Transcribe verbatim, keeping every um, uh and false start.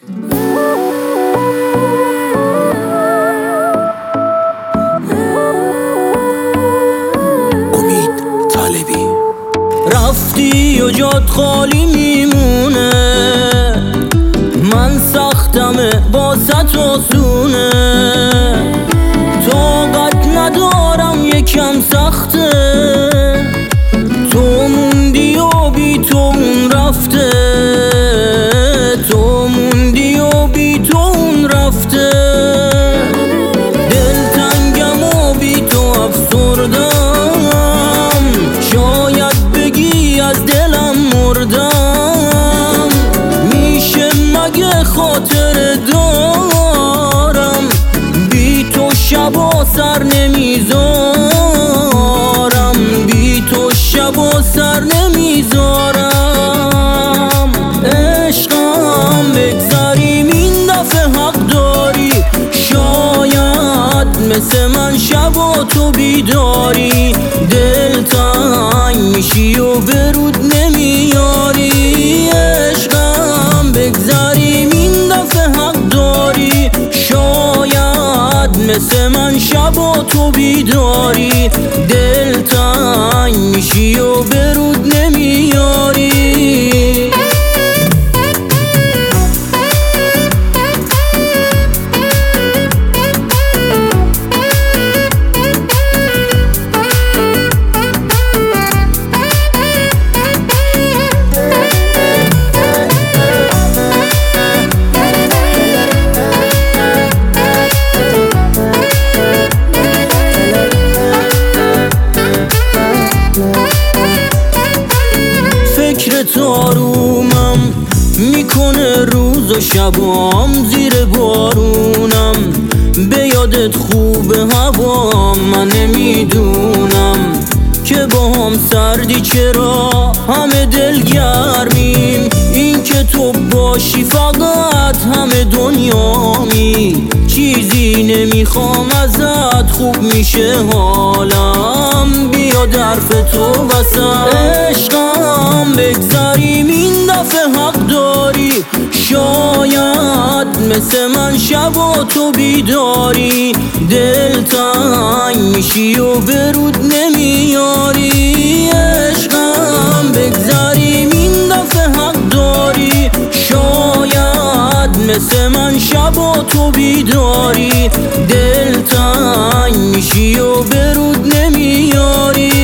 امید طالبی. رفتی و جات خالی میمونه، من سختمه باست آسونه، طاقت ندارم یکم سخته، تو موندی و بی تو اون رفته، تو موندی و بی تو اون رفته، دلتنگم و بی تو افسردم، شاید بگی از دلم مردم، میشه مگه خاطر دارم بی تو شبا سر نمیذارم، بی تو شبا سر نمیذارم. عشقم بگذریم این دفعه حق داری، شاید مثل من شبا تو بیداری، دل تنگ میشی و برود نمیاری. عشقم بگذریم این دفعه حق داری، شاید مثل من شبا تو بیداری، دل تنگ میشی و برود نمیاری. فکر تارومم میکنه روز و شبام، زیر بارونم به یادت خوب هوام، من نمیدونم که با هم سردی چرا همه دلگرمیم، این که تو باشی فقط همه دنیامی، چیزی نمیخوام ازت خوب میشه حالم، بیا درف تو وسط. عشقم بگذریم این دفعه حق داری، شاید مثل من شبا تو بیداری، دل تنگ میشی و برود نمیاری. عشقم بگذریم این دفعه حق داری، شاید مثل من شبا تو بیداری، دل تنگ میشی و برود نمیاری.